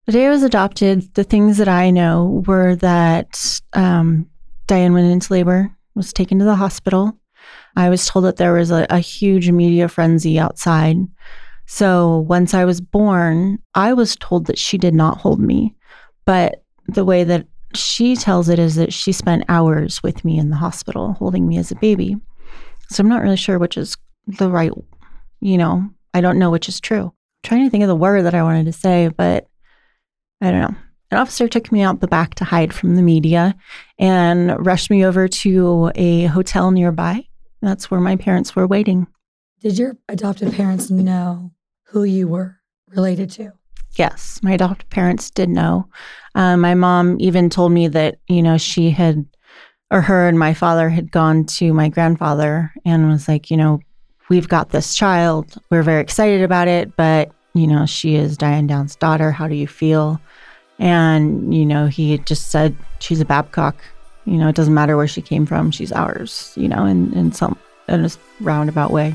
The day I was adopted, the things that I know were that Diane went into labor, was taken to the hospital. I was told that there was a huge media frenzy outside. So once I was born, I was told that she did not hold me. But the way that she tells it is that she spent hours with me in the hospital holding me as a baby. So I'm not really sure which is the right, I don't know which is true. I'm trying to think of the word that I wanted to say, but I don't know. An officer took me out the back to hide from the media and rushed me over to a hotel nearby. That's where my parents were waiting. Did your adoptive parents know who you were related to? Yes, my adoptive parents did know. My mom even told me that, she had, or her and my father had gone to my grandfather and was like, we've got this child. We're very excited about it, but, she is Diane Downs' daughter. How do you feel? And, he had just said, she's a Babcock. It doesn't matter where she came from. She's ours, in a roundabout way.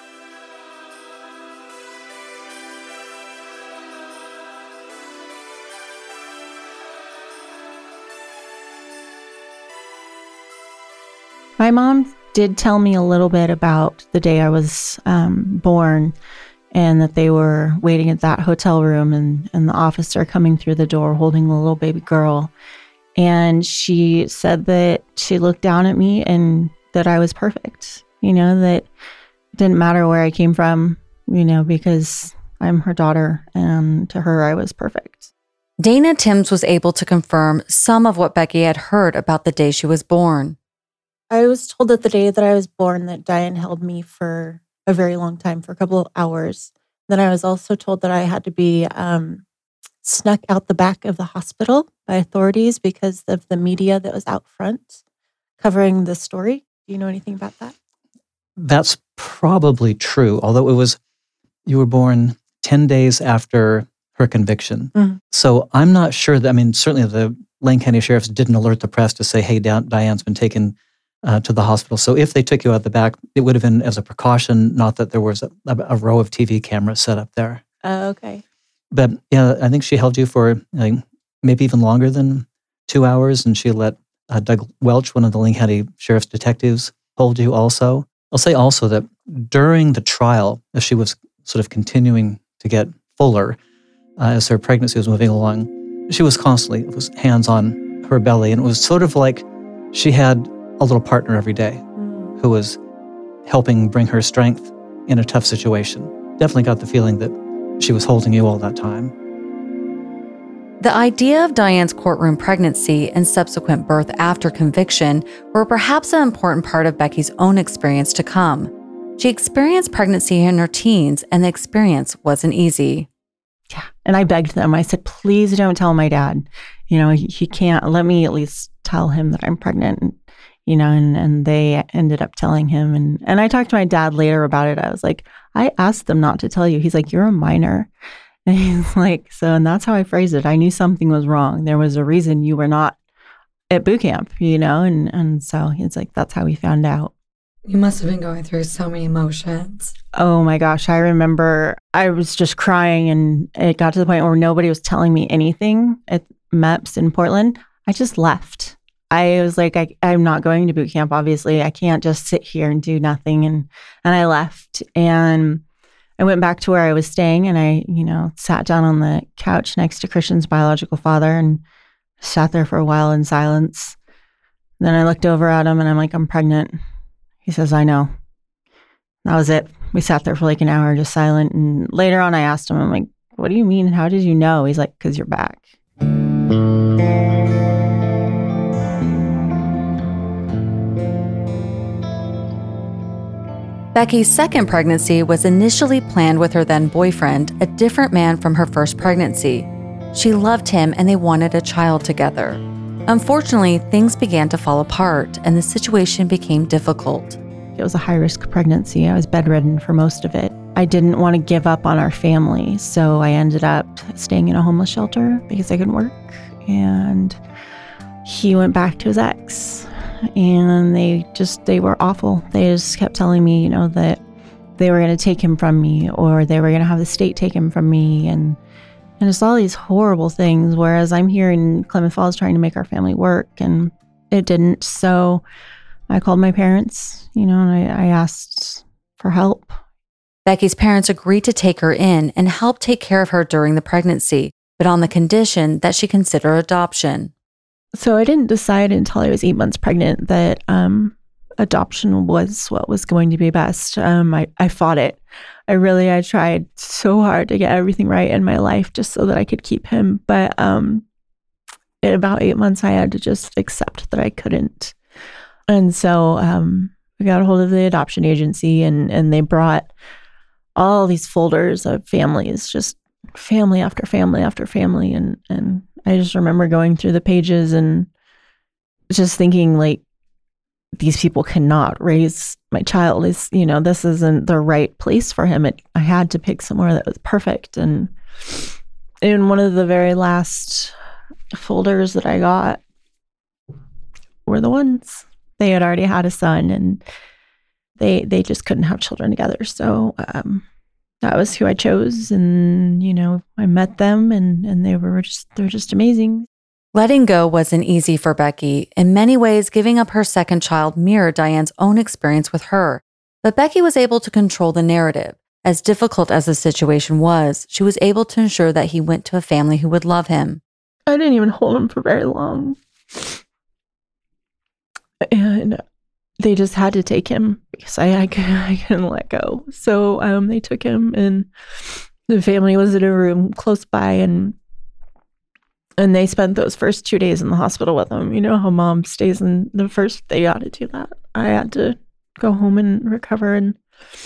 My mom did tell me a little bit about the day I was born, and that they were waiting at that hotel room and the officer coming through the door holding the little baby girl. And she said that she looked down at me and that I was perfect, that it didn't matter where I came from, because I'm her daughter, and to her I was perfect. Dana Timms was able to confirm some of what Becky had heard about the day she was born. I was told that the day that I was born that Diane held me for a very long time, for a couple of hours. Then I was also told that I had to be snuck out the back of the hospital by authorities because of the media that was out front covering the story. Do you know anything about that? That's probably true, although you were born 10 days after her conviction. Mm-hmm. So I'm not sure that, certainly the Lane County Sheriffs didn't alert the press to say, hey, Diane's been taken to the hospital. So if they took you out the back, it would have been as a precaution, not that there was a row of TV cameras set up there. Oh, okay. But yeah, I think she held you for maybe even longer than 2 hours, and she let Doug Welch, one of the Lane County Sheriff's detectives, hold you also. I'll say also that during the trial, as she was sort of continuing to get fuller, as her pregnancy was moving along, she was constantly, hands on her belly, and it was sort of like she had a little partner every day who was helping bring her strength in a tough situation. Definitely got the feeling that she was holding you all that time. The idea of Diane's courtroom pregnancy and subsequent birth after conviction were perhaps an important part of Becky's own experience to come. She experienced pregnancy in her teens, and the experience wasn't easy. Yeah, and I begged them. I said, please don't tell my dad. He can't. Let me at least tell him that I'm pregnant. And they ended up telling him. And I talked to my dad later about it. I was like, I asked them not to tell you. He's like, you're a minor. And he's like, and that's how I phrased it. I knew something was wrong. There was a reason you were not at boot camp, and so he's like, that's how we found out. You must have been going through so many emotions. Oh my gosh. I remember I was just crying, and it got to the point where nobody was telling me anything at MEPS in Portland. I just left. I was like, I'm not going to boot camp, obviously. I can't just sit here and do nothing. And I left, and I went back to where I was staying, and I, sat down on the couch next to Christian's biological father and sat there for a while in silence. Then I looked over at him and I'm like, I'm pregnant. He says, I know. That was it. We sat there for like an hour just silent. And later on I asked him, I'm like, what do you mean? How did you know? He's like, 'cause you're back. Becky's second pregnancy was initially planned with her then boyfriend, a different man from her first pregnancy. She loved him and they wanted a child together. Unfortunately, things began to fall apart and the situation became difficult. It was a high-risk pregnancy. I was bedridden for most of it. I didn't want to give up on our family, so I ended up staying in a homeless shelter because I couldn't work. And he went back to his ex. And they were awful. They just kept telling me, that they were going to take him from me, or they were going to have the state take him from me. And And it's all these horrible things, whereas I'm here in Clement Falls trying to make our family work, and it didn't. So I called my parents, and I asked for help. Becky's parents agreed to take her in and help take care of her during the pregnancy, but on the condition that she consider adoption. So I didn't decide until I was 8 months pregnant that adoption was what was going to be best. I fought it. I tried so hard to get everything right in my life just so that I could keep him. But in about 8 months, I had to just accept that I couldn't. And so we got a hold of the adoption agency, and they brought all these folders of families, just family after family after family. And I just remember going through the pages and just thinking, like, these people cannot raise my child. This isn't the right place for him. I had to pick somewhere that was perfect. And in one of the very last folders that I got were the ones. They had already had a son, and they just couldn't have children together. So that was who I chose. And, I met them, and they're just amazing. Letting go wasn't easy for Becky. In many ways, giving up her second child mirrored Diane's own experience with her. But Becky was able to control the narrative. As difficult as the situation was, she was able to ensure that he went to a family who would love him. I didn't even hold him for very long. And they just had to take him because I couldn't let go. So they took him, and the family was in a room close by, and they spent those first 2 days in the hospital with him. You know how mom stays in the first, they got to do that. I had to go home and recover. And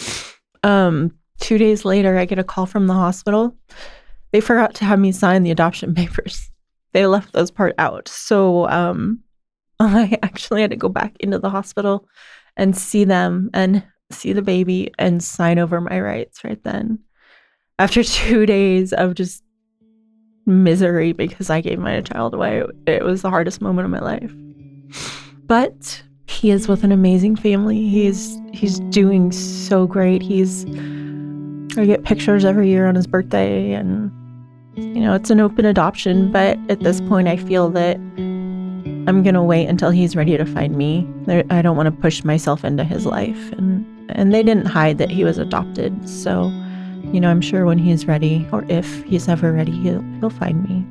2 days later, I get a call from the hospital. They forgot to have me sign the adoption papers. They left those part out. So I actually had to go back into the hospital and see them and see the baby and sign over my rights right then. After 2 days of just misery because I gave my child away, it was the hardest moment of my life. But he is with an amazing family. He's doing so great. I get pictures every year on his birthday, and it's an open adoption, but at this point I feel that I'm going to wait until he's ready to find me. I don't want to push myself into his life, and they didn't hide that he was adopted. So I'm sure when he's ready, or if he's ever ready, he'll find me.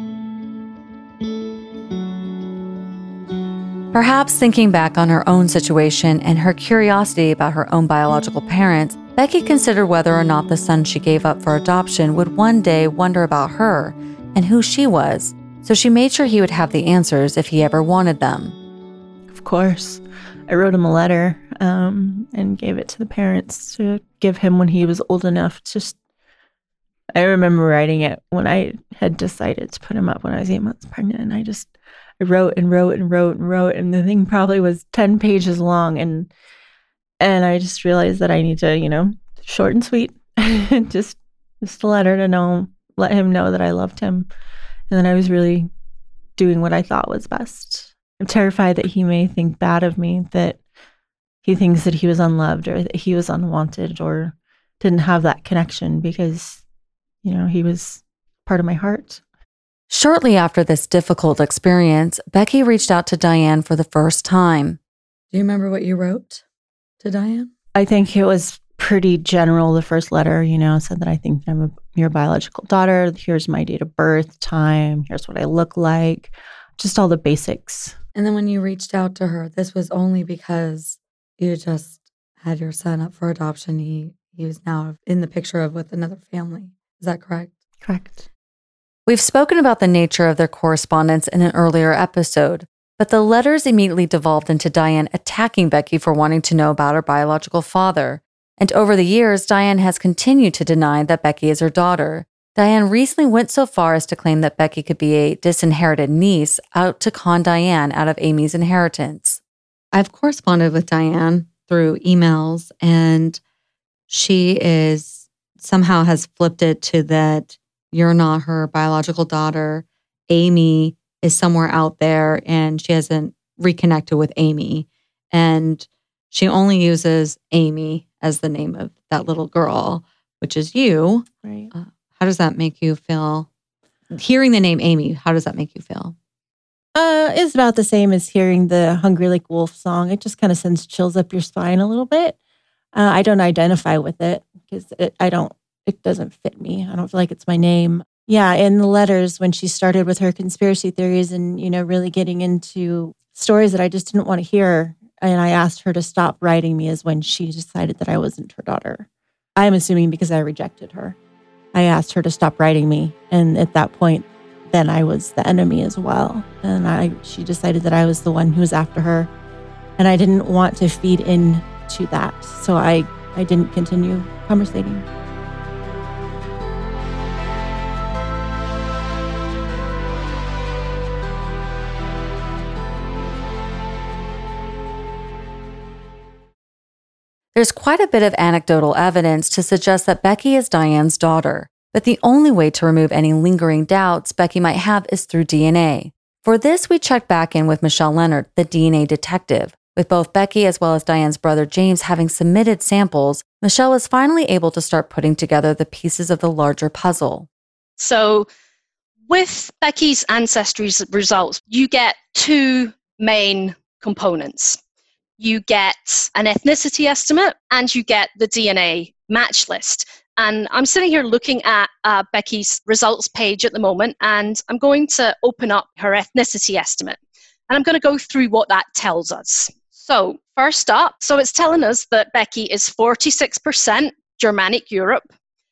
Perhaps thinking back on her own situation and her curiosity about her own biological parents, Becky considered whether or not the son she gave up for adoption would one day wonder about her and who she was. So she made sure he would have the answers if he ever wanted them. Of course. I wrote him a letter and gave it to the parents to give him when he was old enough. I remember writing it when I had decided to put him up when I was 8 months pregnant. And I wrote and wrote and wrote and wrote. And the thing probably was 10 pages long. And I just realized that I need to, short and sweet, just a letter to let him know that I loved him. And then I was really doing what I thought was best. I'm terrified that he may think bad of me, that he thinks that he was unloved or that he was unwanted or didn't have that connection because, he was part of my heart. Shortly after this difficult experience, Becky reached out to Diane for the first time. Do you remember what you wrote to Diane? I think it was pretty general. The first letter, said that I think I'm your biological daughter. Here's my date of birth, time. Here's what I look like. Just all the basics. And then when you reached out to her, this was only because you just had your son up for adoption. He was now in the picture with another family. Is that correct? Correct. We've spoken about the nature of their correspondence in an earlier episode, but the letters immediately devolved into Diane attacking Becky for wanting to know about her biological father. And over the years, Diane has continued to deny that Becky is her daughter. Diane recently went so far as to claim that Becky could be a disinherited niece out to con Diane out of Amy's inheritance. I've corresponded with Diane through emails, and she somehow has flipped it to that you're not her biological daughter. Amy is somewhere out there, and she hasn't reconnected with Amy. And she only uses Amy as the name of that little girl, which is you. Right. How does that make you feel hearing the name Amy, how does that make you feel? It's about the same as hearing the Hungry Like Wolf song. It just kind of sends chills up your spine a little bit. I don't identify with it because it doesn't fit me. I don't feel like it's my name. Yeah, in the letters when she started with her conspiracy theories and, really getting into stories that I just didn't want to hear, and I asked her to stop writing me, is when she decided that I wasn't her daughter. I'm assuming because I rejected her. I asked her to stop writing me, and at that point, then I was the enemy as well. And she decided that I was the one who was after her, and I didn't want to feed into that, so I didn't continue conversating. There's quite a bit of anecdotal evidence to suggest that Becky is Diane's daughter, but the only way to remove any lingering doubts Becky might have is through DNA. For this, we checked back in with Michelle Leonard, the DNA detective. With both Becky as well as Diane's brother James having submitted samples, Michelle was finally able to start putting together the pieces of the larger puzzle. So with Becky's ancestry results, you get two main components. You get an ethnicity estimate and you get the DNA match list. And I'm sitting here looking at Becky's results page at the moment, and I'm going to open up her ethnicity estimate. And I'm going to go through what that tells us. So first up, it's telling us that Becky is 46% Germanic Europe,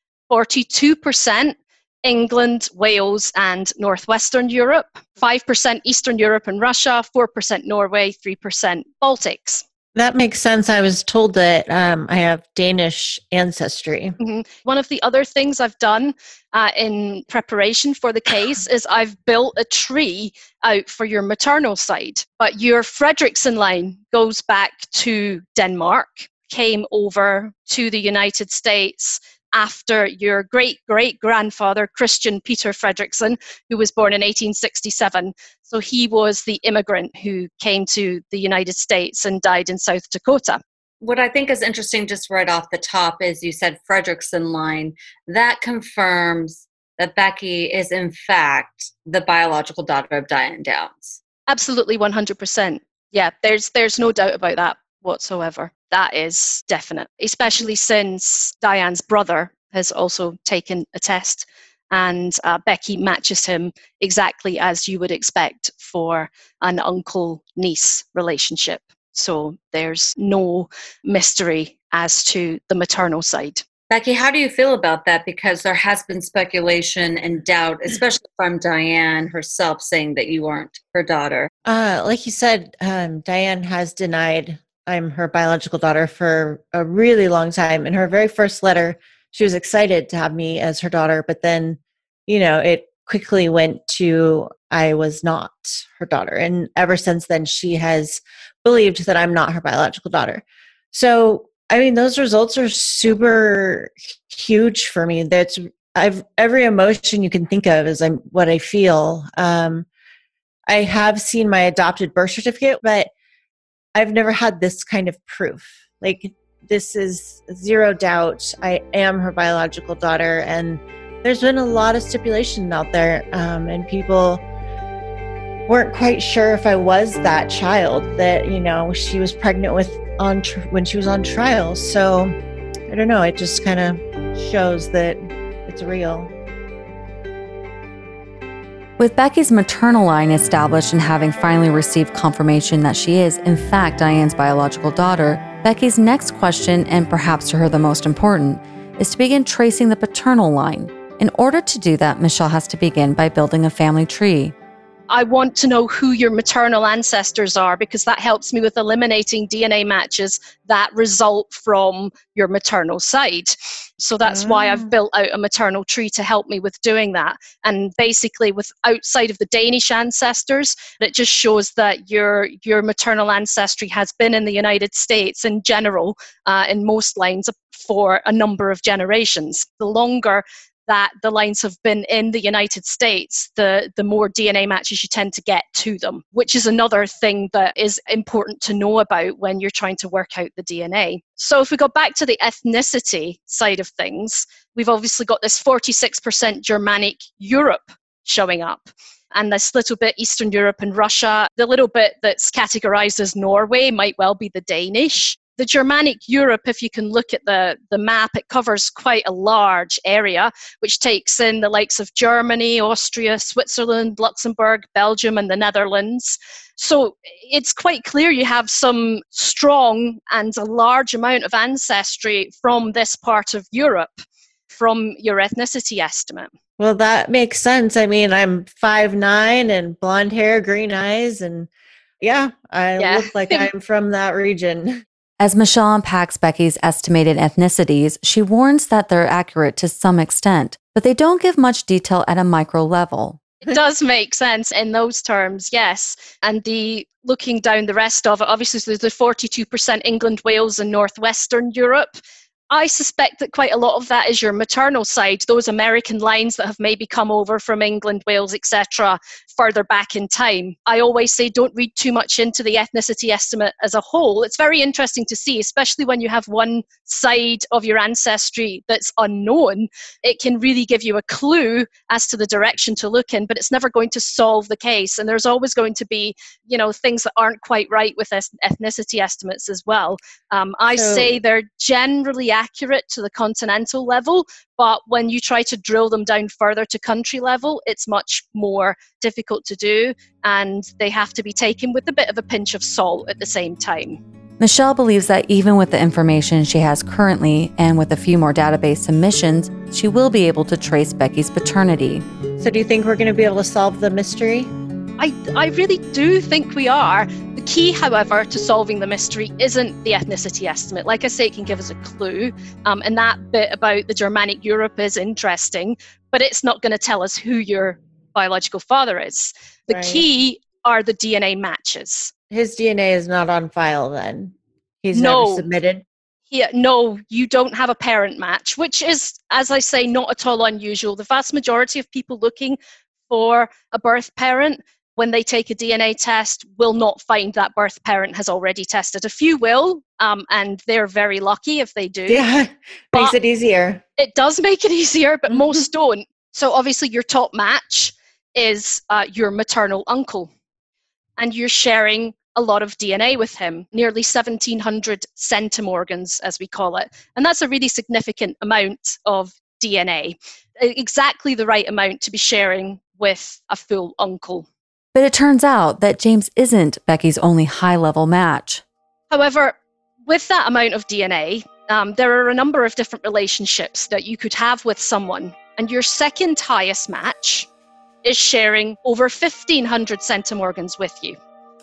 42% England, Wales, and Northwestern Europe, 5% Eastern Europe and Russia, 4% Norway, 3% Baltics. That makes sense. I was told that I have Danish ancestry. Mm-hmm. One of the other things I've done in preparation for the case is I've built a tree out for your maternal side. But your Fredrickson line goes back to Denmark, came over to the United States after your great-great-grandfather, Christian Peter Fredrickson, who was born in 1867. So he was the immigrant who came to the United States and died in South Dakota. What I think is interesting just right off the top is you said Fredrickson line. That confirms that Becky is in fact the biological daughter of Diane Downs. Absolutely, 100%. Yeah, there's no doubt about that whatsoever. That is definite, especially since Diane's brother has also taken a test, and Becky matches him exactly as you would expect for an uncle-niece relationship. So there's no mystery as to the maternal side. Becky, how do you feel about that? Because there has been speculation and doubt, especially from Diane herself, saying that you aren't her daughter. Like you said, Diane has denied I'm her biological daughter for a really long time. In her very first letter, she was excited to have me as her daughter, but then, it quickly went to I was not her daughter. And ever since then, she has believed that I'm not her biological daughter. So, those results are super huge for me. Every emotion you can think of is what I feel. I have seen my adopted birth certificate, but I've never had this kind of proof. Like, this is zero doubt. I am her biological daughter. And there's been a lot of stipulation out there. And people weren't quite sure if I was that child that, she was pregnant with when she was on trial. So I don't know. It just kind of shows that it's real. With Becky's maternal line established and having finally received confirmation that she is, in fact, Diane's biological daughter, Becky's next question, and perhaps to her the most important, is to begin tracing the paternal line. In order to do that, Michelle has to begin by building a family tree. I want to know who your maternal ancestors are, because that helps me with eliminating DNA matches that result from your maternal side. So that's why I've built out a maternal tree to help me with doing that. And basically, with outside of the Danish ancestors, it just shows that your maternal ancestry has been in the United States in general, in most lines, for a number of generations. The longer that the lines have been in the United States, the more DNA matches you tend to get to them, which is another thing that is important to know about when you're trying to work out the DNA. So if we go back to the ethnicity side of things, we've obviously got this 46% Germanic Europe showing up. And this little bit Eastern Europe and Russia, the little bit that's categorized as Norway might well be the Danish. The Germanic Europe, if you can look at the map, it covers quite a large area, which takes in the likes of Germany, Austria, Switzerland, Luxembourg, Belgium, and the Netherlands. So it's quite clear you have some strong and a large amount of ancestry from this part of Europe, from your ethnicity estimate. Well, that makes sense. I mean, I'm 5'9" and blonde hair, green eyes, and I look like I'm from that region. As Michelle unpacks Becky's estimated ethnicities, she warns that they're accurate to some extent, but they don't give much detail at a micro level. It does make sense in those terms, yes. And looking down the rest of it, obviously there's the 42% England, Wales, and Northwestern Europe. I suspect that quite a lot of that is your maternal side, those American lines that have maybe come over from England, Wales, etc., further back in time. I always say don't read too much into the ethnicity estimate as a whole. It's very interesting to see, especially when you have one side of your ancestry that's unknown. It can really give you a clue as to the direction to look in, but it's never going to solve the case. And there's always going to be, things that aren't quite right with ethnicity estimates as well. I say they're generally accurate to the continental level, but when you try to drill them down further to country level, it's much more difficult to do, and they have to be taken with a bit of a pinch of salt at the same time. Michelle believes that even with the information she has currently and with a few more database submissions, she will be able to trace Becky's paternity. So do you think we're going to be able to solve the mystery? I really do think we are. The key, however, to solving the mystery isn't the ethnicity estimate. Like I say, it can give us a clue. And that bit about the Germanic Europe is interesting, but it's not going to tell us who your biological father is. The key are the DNA matches. His DNA is not on file then? He's never submitted? No, you don't have a parent match, which is, as I say, not at all unusual. The vast majority of people looking for a birth parent, when they take a DNA test, will not find that birth parent has already tested. A few will, and they're very lucky if they do. Yeah, makes it easier. It does make it easier, but most don't. So obviously your top match is your maternal uncle, and you're sharing a lot of DNA with him, nearly 1,700 centimorgans, as we call it. And that's a really significant amount of DNA, exactly the right amount to be sharing with a full uncle. But it turns out that James isn't Becky's only high-level match. However, with that amount of DNA, there are a number of different relationships that you could have with someone. And your second highest match is sharing over 1,500 centimorgans with you.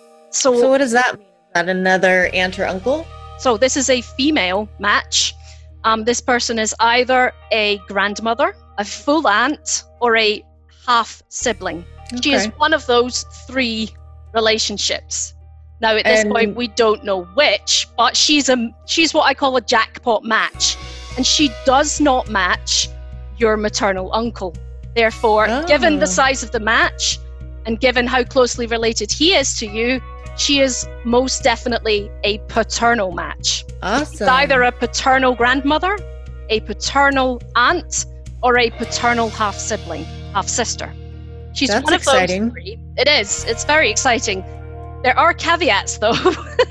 So what does that mean? Is that another aunt or uncle? So this is a female match. This person is either a grandmother, a full aunt, or a half sibling. Okay. She is one of those three relationships. Now, at this point, we don't know which, but she's what I call a jackpot match. And she does not match your maternal uncle. Therefore, given the size of the match and given how closely related he is to you, she is most definitely a paternal match. Awesome. It's either a paternal grandmother, a paternal aunt, or a paternal half-sibling, half-sister. She's That's one of exciting. Those three. It is. It's very exciting. There are caveats, though.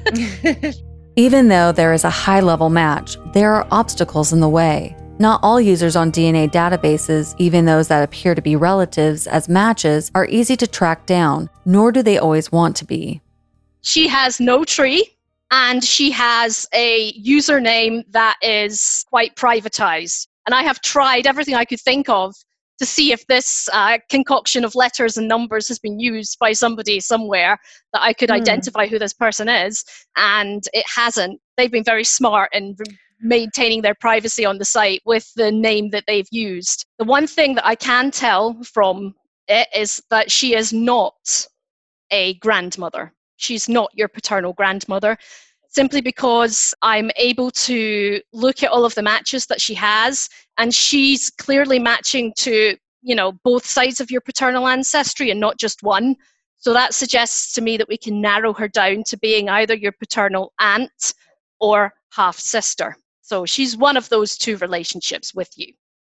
Even though there is a high-level match, there are obstacles in the way. Not all users on DNA databases, even those that appear to be relatives as matches, are easy to track down, nor do they always want to be. She has no tree, and she has a username that is quite privatized. And I have tried everything I could think of to see if this concoction of letters and numbers has been used by somebody somewhere that I could identify who this person is, and it hasn't. They've been very smart in maintaining their privacy on the site with the name that they've used. The one thing that I can tell from it is that she is not a grandmother. She's not your paternal grandmother, simply because I'm able to look at all of the matches that she has, and she's clearly matching to, both sides of your paternal ancestry and not just one. So that suggests to me that we can narrow her down to being either your paternal aunt or half-sister. So she's one of those two relationships with you.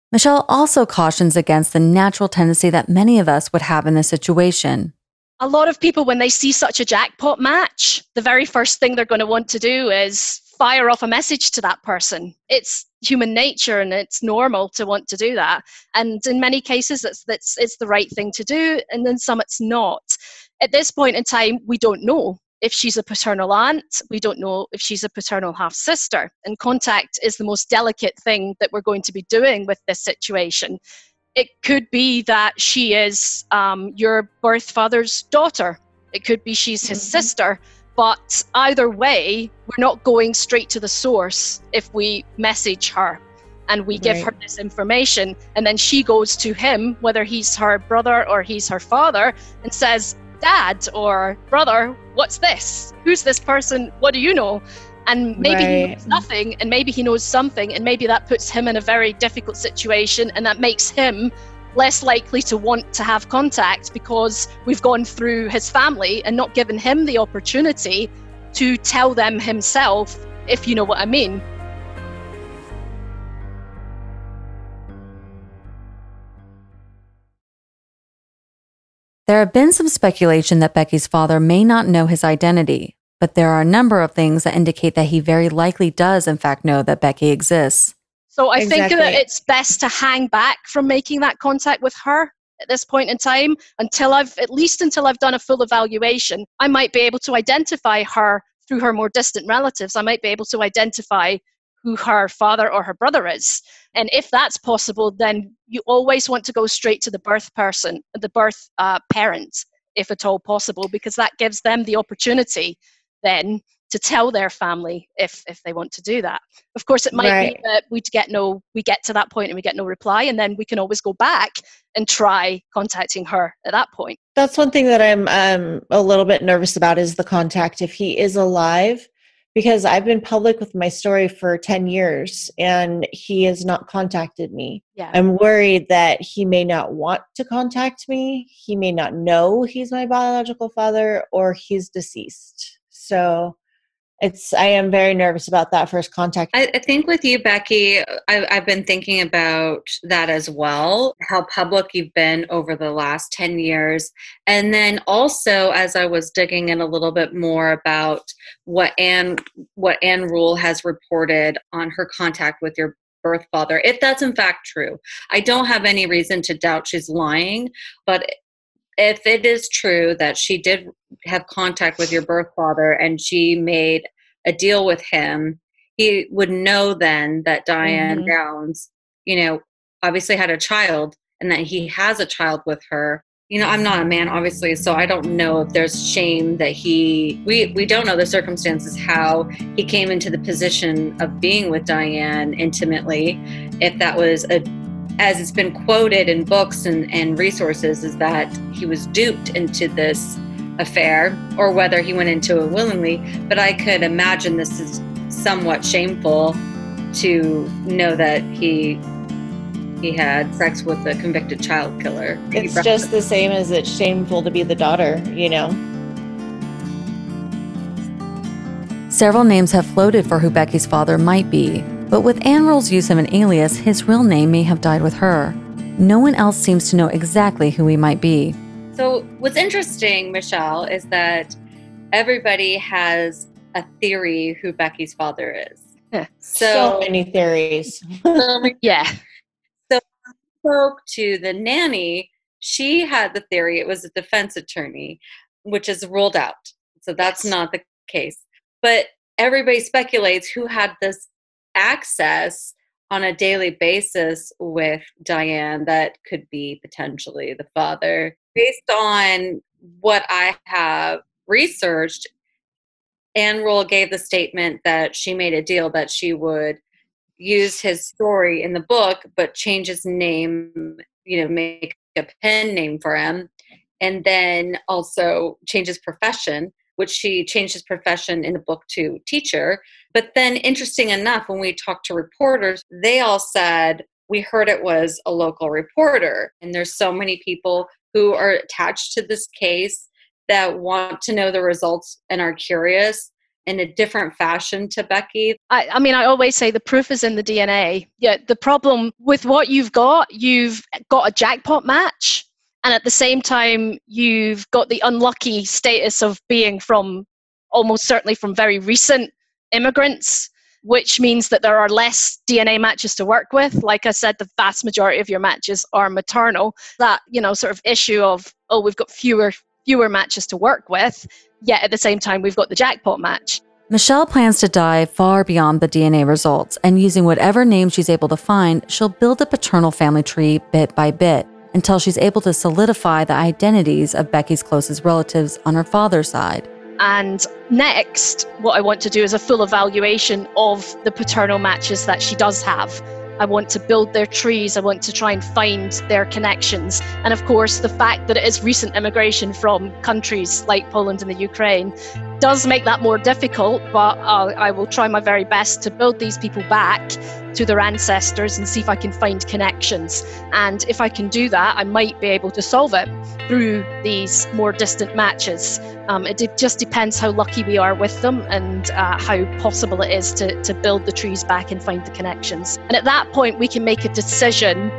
Michelle also cautions against the natural tendency that many of us would have in this situation. A lot of people, when they see such a jackpot match, the very first thing they're going to want to do is fire off a message to that person. It's human nature and it's normal to want to do that. And in many cases, it's the right thing to do, and in some it's not. At this point in time, we don't know if she's a paternal aunt. We don't know if she's a paternal half-sister. And contact is the most delicate thing that we're going to be doing with this situation. It could be that she is your birth father's daughter. It could be she's his sister. But either way, we're not going straight to the source if we message her and we give her this information. And then she goes to him, whether he's her brother or he's her father, and says, Dad or brother, what's this? Who's this person? What do you know? And maybe he knows nothing, and maybe he knows something, and maybe that puts him in a very difficult situation, and that makes him less likely to want to have contact because we've gone through his family and not given him the opportunity to tell them himself, if you know what I mean. There have been some speculation that Becky's father may not know his identity, but there are a number of things that indicate that he very likely does, in fact, know that Becky exists. So I think that it's best to hang back from making that contact with her at this point in time until I've done a full evaluation. I might be able to identify her through her more distant relatives. I might be able to identify who her father or her brother is. And if that's possible, then you always want to go straight to the birth person, the birth parent, if at all possible, because that gives them the opportunity then to tell their family if they want to do that. Of course, it might be that we get to that point and we get no reply, and then we can always go back and try contacting her at that point. That's one thing that I'm a little bit nervous about is the contact if he is alive, because I've been public with my story for 10 years and he has not contacted me. Yeah. I'm worried that he may not want to contact me. He may not know he's my biological father, or he's deceased. So I am very nervous about that first contact. I think with you, Becky, I've been thinking about that as well, how public you've been over the last 10 years. And then also, as I was digging in a little bit more about what Ann Rule has reported on her contact with your birth father, if that's in fact true, I don't have any reason to doubt she's lying, but if it is true that she did have contact with your birth father and she made a deal with him, he would know then that Diane Downs, obviously had a child and that he has a child with her. I'm not a man, obviously, so I don't know if there's shame that we don't know the circumstances, how he came into the position of being with Diane intimately, if that was as it's been quoted in books and resources, is that he was duped into this affair, or whether he went into it willingly. But I could imagine this is somewhat shameful to know that he had sex with a convicted child killer. It's just the same as it's shameful to be the daughter, Several names have floated for who Becky's father might be, but with Ann Rule's use of an alias, his real name may have died with her. No one else seems to know exactly who he might be. So what's interesting, Michelle, is that everybody has a theory who Becky's father is. Yeah. So many theories. Yeah. So I spoke to the nanny. She had the theory it was a defense attorney, which is ruled out. So that's not the case. But everybody speculates who had this access on a daily basis with Diane that could be potentially the father. Based on what I have researched, Ann Rule gave the statement that she made a deal that she would use his story in the book, but change his name, make a pen name for him, and then also change his profession, which she changed his profession in the book to teacher. But then, interesting enough, when we talked to reporters, they all said, we heard it was a local reporter. And there's so many people who are attached to this case that want to know the results and are curious. in a different fashion to Becky? I mean, I always say the proof is in the DNA. Yeah, the problem with what you've got a jackpot match. And at the same time, you've got the unlucky status of being from almost certainly from very recent immigrants, which means that there are less DNA matches to work with. Like I said, the vast majority of your matches are maternal. That, sort of issue of, we've got fewer matches to work with, yet at the same time, we've got the jackpot match. Michelle plans to dive far beyond the DNA results, and using whatever name she's able to find, she'll build a paternal family tree bit by bit until she's able to solidify the identities of Becky's closest relatives on her father's side. And next, what I want to do is a full evaluation of the paternal matches that she does have. I want to build their trees. I want to try and find their connections. And of course, the fact that it is recent immigration from countries like Poland and the Ukraine does make that more difficult, but I will try my very best to build these people back to their ancestors and see if I can find connections. And if I can do that, I might be able to solve it through these more distant matches. It just depends how lucky we are with them and how possible it is to build the trees back and find the connections. And at that point, we can make a decision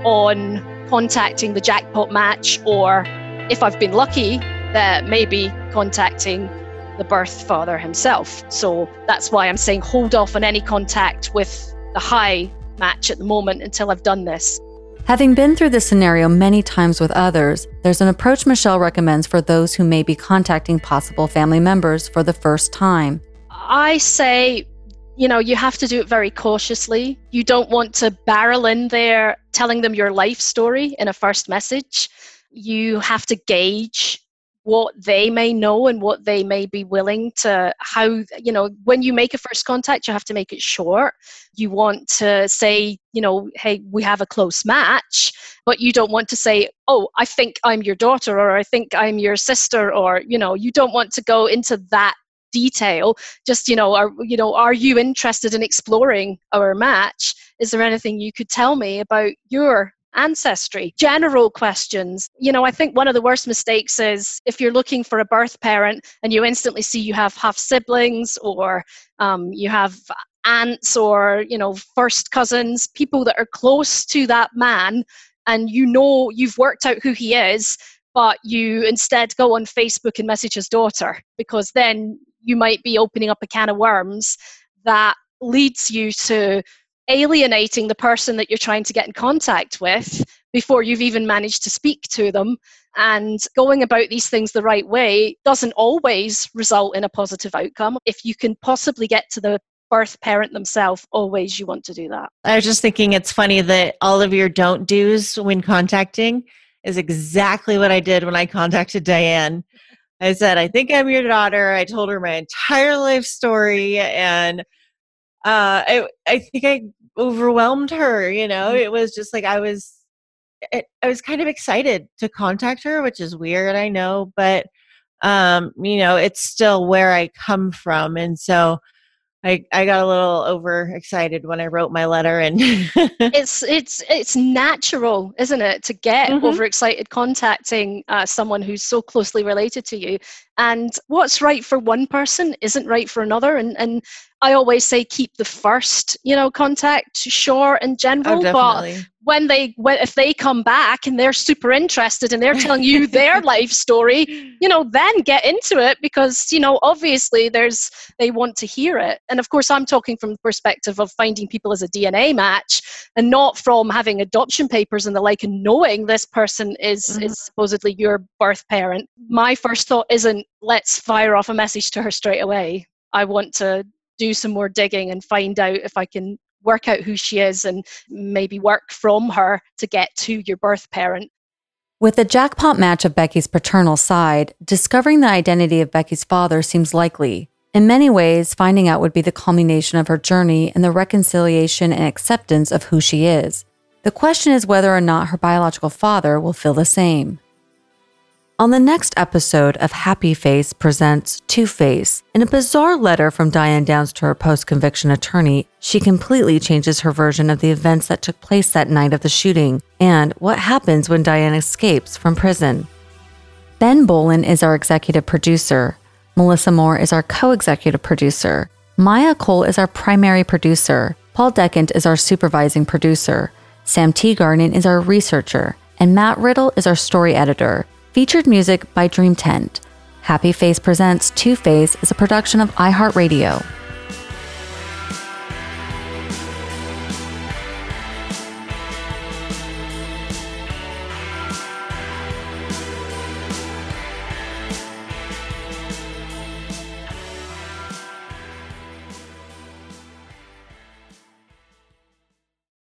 on contacting the jackpot match, or if I've been lucky, that maybe contacting the birth father himself. So that's why I'm saying hold off on any contact with the high match at the moment until I've done this. Having been through this scenario many times with others, there's an approach Michelle recommends for those who may be contacting possible family members for the first time. I say, you have to do it very cautiously. You don't want to barrel in there telling them your life story in a first message. You have to gauge what they may know and what they may be willing to, when you make a first contact, you have to make it short. You want to say, hey, we have a close match, but you don't want to say, oh, I think I'm your daughter, or I think I'm your sister, or, you don't want to go into that detail. Just, are you interested in exploring our match? Is there anything you could tell me about your ancestry? General questions. I think one of the worst mistakes is if you're looking for a birth parent and you instantly see you have half siblings, or you have aunts, or first cousins, people that are close to that man, and you've worked out who he is, but you instead go on Facebook and message his daughter, because then you might be opening up a can of worms that leads you to alienating the person that you're trying to get in contact with before you've even managed to speak to them. And going about these things the right way doesn't always result in a positive outcome. If you can possibly get to the birth parent themselves, always you want to do that. I was just thinking it's funny that all of your don't do's when contacting is exactly what I did when I contacted Diane. I said, I think I'm your daughter. I told her my entire life story, and I think I overwhelmed her. It was just like I was kind of excited to contact her, which is weird, I know, but it's still where I come from, and so I got a little overexcited when I wrote my letter, and it's natural, isn't it, to get overexcited contacting someone who's so closely related to you. And what's right for one person isn't right for another. And I always say keep the first, contact short and general. Definitely. But if they come back and they're super interested and they're telling you their life story, then get into it, because, obviously they want to hear it. And of course, I'm talking from the perspective of finding people as a DNA match, and not from having adoption papers and the like and knowing this person is supposedly your birth parent. My first thought isn't, let's fire off a message to her straight away. I want to do some more digging and find out if I can work out who she is and maybe work from her to get to your birth parent. With the jackpot match of Becky's paternal side, discovering the identity of Becky's father seems likely. In many ways, finding out would be the culmination of her journey and the reconciliation and acceptance of who she is. The question is whether or not her biological father will feel the same. On the next episode of Happy Face presents Two-Face, in a bizarre letter from Diane Downs to her post-conviction attorney, she completely changes her version of the events that took place that night of the shooting and what happens when Diane escapes from prison. Ben Bolin is our executive producer. Melissa Moore is our co-executive producer. Maya Cole is our primary producer. Paul Deckent is our supervising producer. Sam Teagarden is our researcher. And Matt Riddle is our story editor. Featured music by Dream Tent. Happy Face Presents Two Face is a production of iHeartRadio.